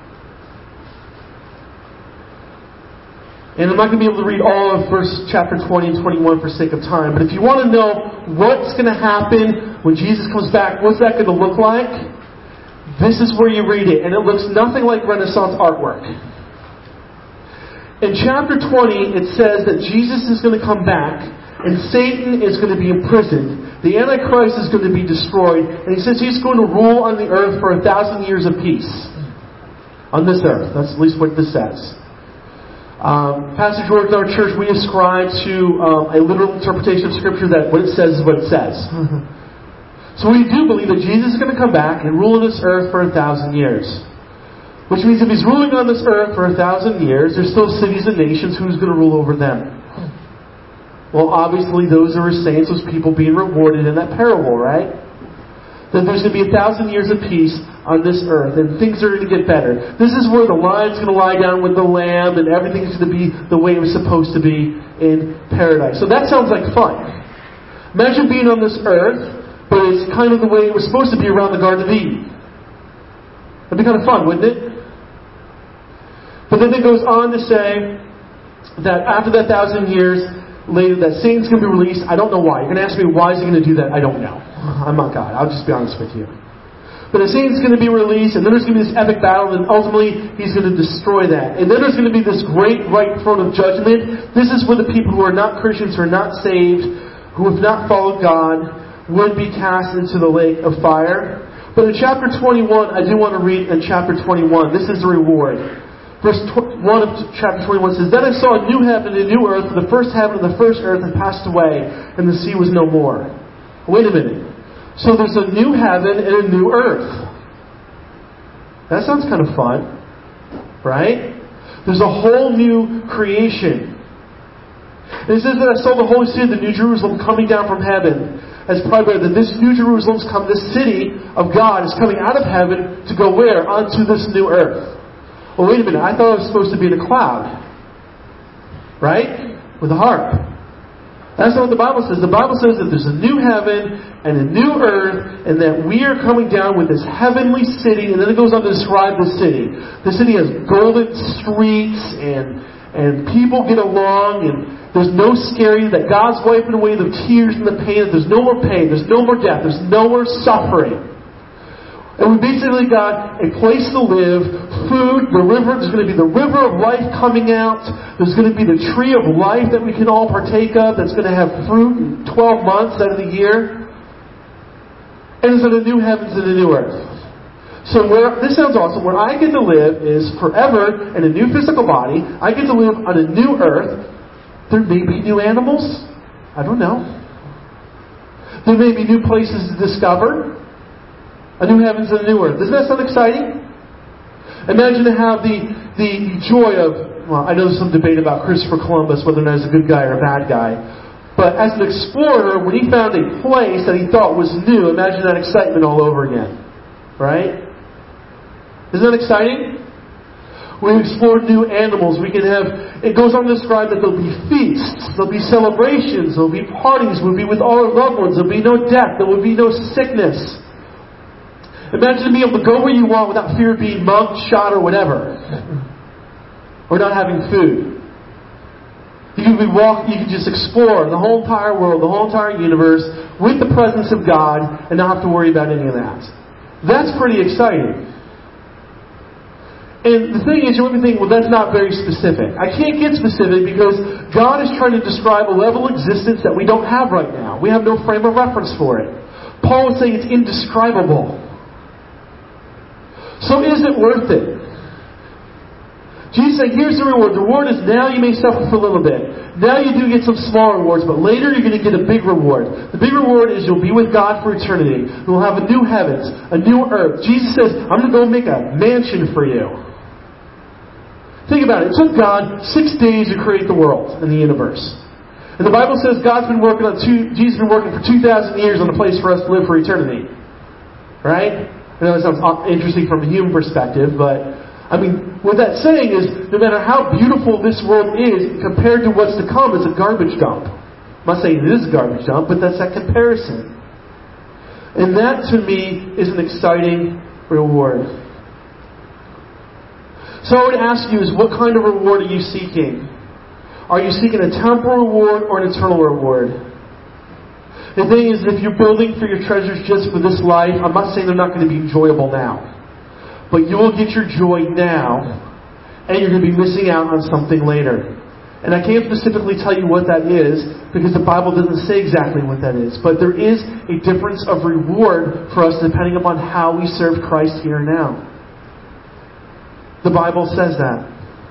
And I'm not going to be able to read all of verse chapter twenty and twenty-one for sake of time. But if you want to know what's going to happen when Jesus comes back, what's that going to look like? This is where you read it. And it looks nothing like Renaissance artwork. In chapter twenty, it says that Jesus is going to come back and Satan is going to be imprisoned. The Antichrist is going to be destroyed. And he says he's going to rule on the earth for a thousand years of peace. On this earth. That's at least what this says. Um, Pastor George in our church, we ascribe to um, a literal interpretation of Scripture that what it says is what it says. So we do believe that Jesus is going to come back and rule on this earth for a thousand years. Which means if he's ruling on this earth for a thousand years, there's still cities and nations. Who's going to rule over them? Well, obviously those are saints, those people being rewarded in that parable, right? Then there's going to be a thousand years of peace on this earth, and things are going to get better. This is where the lion's going to lie down with the lamb, and everything's going to be the way it was supposed to be in paradise. So that sounds like fun. Imagine being on this earth, but it's kind of the way it was supposed to be around the Garden of Eden. That'd be kind of fun, wouldn't it? But then it goes on to say that after that thousand years later, that Satan's going to be released. I don't know why. You're going to ask me, why is he going to do that? I don't know. I'm not God. I'll just be honest with you. But the Satan's going to be released, and then there's going to be this epic battle, and ultimately he's going to destroy that. And then there's going to be this great white throne of judgment. This is where the people who are not Christians, who are not saved, who have not followed God, would be cast into the lake of fire. But in chapter twenty-one, I do want to read in chapter twenty-one. This is the reward. Verse one of chapter twenty-one says, Then I saw a new heaven and a new earth, for the first heaven and the first earth had passed away, and the sea was no more. Wait a minute. So there's a new heaven and a new earth. That sounds kind of fun. Right? There's a whole new creation. And it says that I saw the holy city, the New Jerusalem, coming down from heaven. As probably that this New Jerusalem's come, this city of God is coming out of heaven to go where? Onto this new earth. Well, wait a minute. I thought it was supposed to be in a cloud. Right? With a harp. That's not what the Bible says. The Bible says that there's a new heaven and a new earth, and that we are coming down with this heavenly city. And then it goes on to describe the city. The city has golden streets, and and people get along, and there's no scary, that God's wiping away the tears and the pain, that there's no more pain, there's no more death, there's no more suffering. And we basically got a place to live, food, the river. There's going to be the river of life coming out. There's going to be the tree of life that we can all partake of, that's going to have fruit in twelve months out of the year. And there's a new heavens and a new earth. So where this sounds awesome. Where I get to live is forever in a new physical body. I get to live on a new earth. There may be new animals. I don't know. There may be new places to discover. A new heavens and a new earth. Doesn't that sound exciting? Imagine to have the, the joy of, well, I know there's some debate about Christopher Columbus, whether or not he's a good guy or a bad guy. But as an explorer, when he found a place that he thought was new, imagine that excitement all over again. Right? Isn't that exciting? We explore new animals. We can have, it goes on to describe that there'll be feasts, there'll be celebrations, there'll be parties, we'll be with all our loved ones, there'll be no death, there will be no sickness. Imagine being able to go where you want without fear of being mugged, shot, or whatever. Or not having food. You can be walk, you can just explore the whole entire world, the whole entire universe, with the presence of God, and not have to worry about any of that. That's pretty exciting. And the thing is, you might be thinking, well, that's not very specific. I can't get specific because God is trying to describe a level of existence that we don't have right now. We have no frame of reference for it. Paul is saying it's indescribable. So is it worth it? Jesus said, here's the reward. The reward is now you may suffer for a little bit. Now you do get some small rewards, but later you're going to get a big reward. The big reward is you'll be with God for eternity. You'll have a new heavens, a new earth. Jesus says, I'm going to go make a mansion for you. Think about it. It took God six days to create the world and the universe. And the Bible says God's been working on two, Jesus has been working for two thousand years on a place for us to live for eternity. Right? I know that sounds interesting from a human perspective, but I mean, what that's saying is no matter how beautiful this world is compared to what's to come, it's a garbage dump. I'm not saying it is a garbage dump, but that's that comparison. And that to me is an exciting reward. So I would ask you is, what kind of reward are you seeking? Are you seeking a temporal reward or an eternal reward? The thing is, if you're building for your treasures just for this life, I'm not saying they're not going to be enjoyable now. But you will get your joy now, and you're going to be missing out on something later. And I can't specifically tell you what that is, because the Bible doesn't say exactly what that is. But there is a difference of reward for us depending upon how we serve Christ here and now. The Bible says that.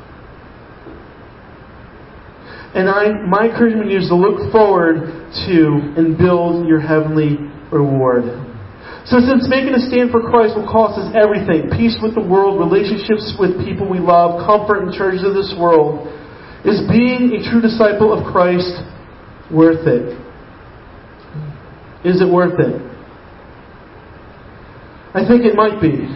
And I, my encouragement is to look forward to and build your heavenly reward. So since making a stand for Christ will cost us everything, peace with the world, relationships with people we love, comfort and treasures of this world, is being a true disciple of Christ worth it? Is it worth it? I think it might be.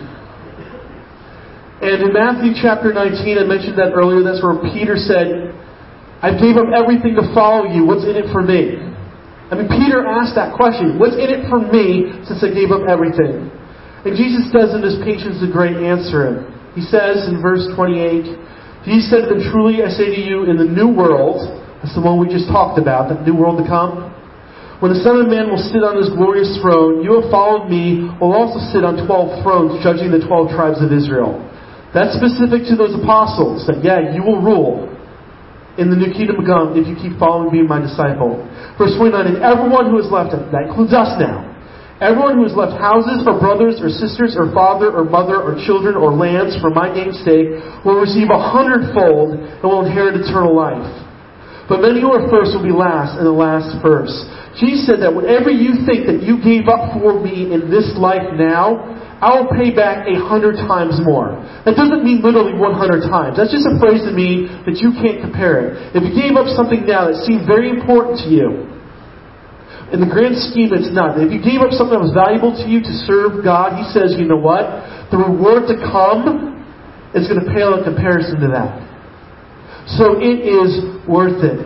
And in Matthew chapter nineteen, I mentioned that earlier, that's where Peter said, I gave up everything to follow you. What's in it for me? I mean, Peter asked that question. What's in it for me since I gave up everything? And Jesus does in His patience a great answer him. He says in verse twenty-eight, Jesus said to them, truly I say to you, in the new world, that's the one we just talked about, that new world to come, when the Son of Man will sit on His glorious throne, you who have followed me will also sit on twelve thrones, judging the twelve tribes of Israel. That's specific to those apostles, that yeah, you will rule in the new kingdom to come if you keep following me, my disciple. Verse twenty-nine, and everyone who has left, that includes us now, everyone who has left houses or brothers or sisters or father or mother or children or lands for my name's sake will receive a hundredfold and will inherit eternal life. But many who are first will be last, and the last first. Jesus said that whatever you think that you gave up for me in this life now, I will pay back a hundred times more. That doesn't mean literally one hundred times. That's just a phrase to me that you can't compare it. If you gave up something now that seemed very important to you, in the grand scheme it's not. If you gave up something that was valuable to you to serve God, He says, you know what? The reward to come is going to pale in comparison to that. So it is worth it.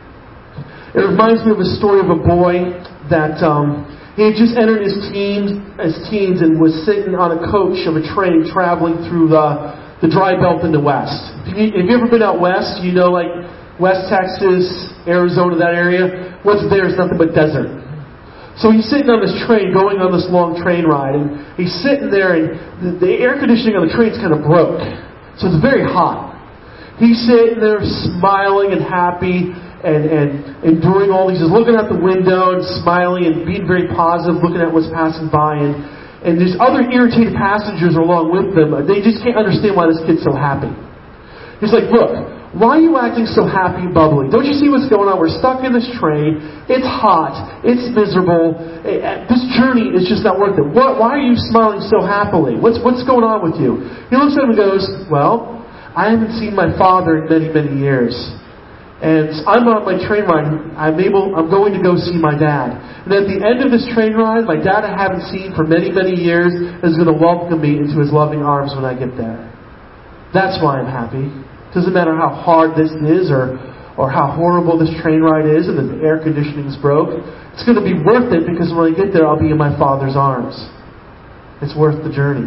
It reminds me of a story of a boy that... Um, He had just entered his teens, his teens and was sitting on a coach of a train traveling through the, the dry belt in the West. If you, have you ever been out West? You know, like West Texas, Arizona, that area? What's there is nothing but desert. So he's sitting on this train, going on this long train ride, and he's sitting there, and the, the air conditioning on the train's kind of broke. So it's very hot. He's sitting there smiling and happy, And, and enduring all these, just looking out the window and smiling and being very positive, looking at what's passing by. And, and there's other irritated passengers along with them. They just can't understand why this kid's so happy. He's like, look, why are you acting so happy and bubbly? Don't you see what's going on? We're stuck in this train. It's hot. It's miserable. This journey is just not worth it. What, why are you smiling so happily? What's, what's going on with you? He looks at him and goes, well, I haven't seen my father in many, many years. And I'm on my train ride. I'm able. I'm going to go see my dad. And at the end of this train ride, my dad I haven't seen for many, many years is going to welcome me into his loving arms when I get there. That's why I'm happy. Doesn't matter how hard this is or or how horrible this train ride is and the air conditioning's broke. It's going to be worth it because when I get there, I'll be in my Father's arms. It's worth the journey.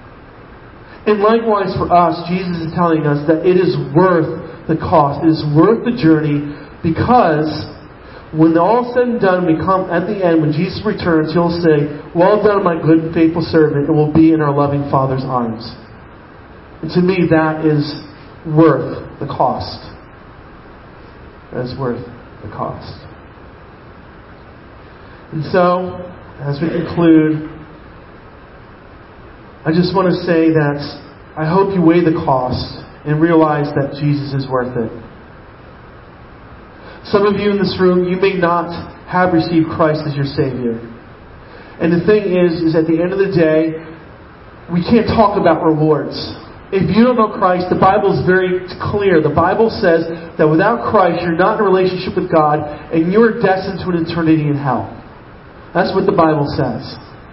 And likewise for us, Jesus is telling us that it is worth the cost. It is worth the journey because when all is said and done, we come at the end, when Jesus returns, He'll say, "Well done, my good and faithful servant," and we'll be in our loving Father's arms. And to me, that is worth the cost. That is worth the cost. And so, as we conclude, I just want to say that I hope you weigh the cost and realize that Jesus is worth it. Some of you in this room, you may not have received Christ as your Savior. And the thing is, is at the end of the day, we can't talk about rewards. If you don't know Christ, the Bible is very clear. The Bible says that without Christ, you're not in a relationship with God, and you're destined to an eternity in hell. That's what the Bible says.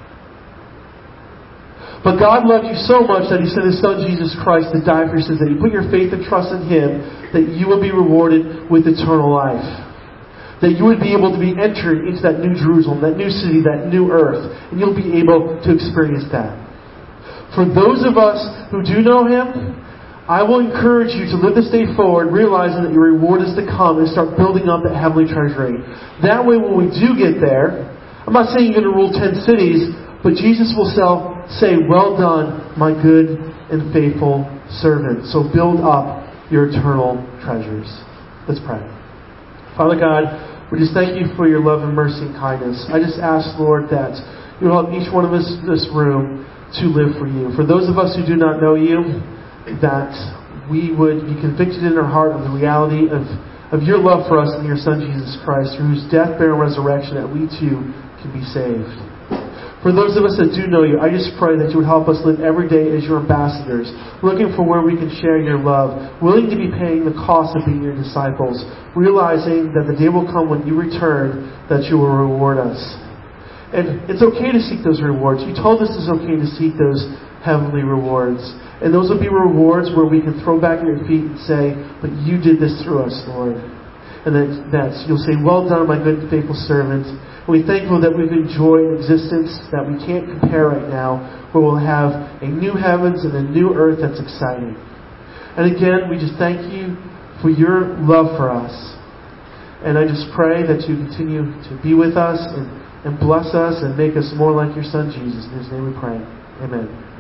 But God loved you so much that He sent His Son, Jesus Christ, to die for your sins, that you put your faith and trust in Him, that you will be rewarded with eternal life. That you would be able to be entered into that new Jerusalem, that new city, that new earth, and you'll be able to experience that. For those of us who do know Him, I will encourage you to live this day forward, realizing that your reward is to come, and start building up that heavenly treasury. That way, when we do get there, I'm not saying you're going to rule ten cities, but Jesus will say, "Well done, my good and faithful servant." So build up your eternal treasures. Let's pray. Father God, we just thank You for Your love and mercy and kindness. I just ask, Lord, that You will help each one of us in this room to live for You. For those of us who do not know You, that we would be convicted in our heart of the reality of, of Your love for us and Your Son, Jesus Christ, through whose death, burial, and resurrection, that we too can be saved. For those of us that do know You, I just pray that You would help us live every day as Your ambassadors, looking for where we can share Your love, willing to be paying the cost of being Your disciples, realizing that the day will come when You return, that You will reward us. And it's okay to seek those rewards. You told us it's okay to seek those heavenly rewards. And those will be rewards where we can throw back at Your feet and say, "But You did this through us, Lord." And that that's, You'll say, "Well done, my good and faithful servant." And we're thankful that we've enjoyed an existence that we can't compare right now, where we'll have a new heavens and a new earth that's exciting. And again, we just thank You for Your love for us. And I just pray that You continue to be with us and, and bless us and make us more like Your Son, Jesus. In His name we pray. Amen.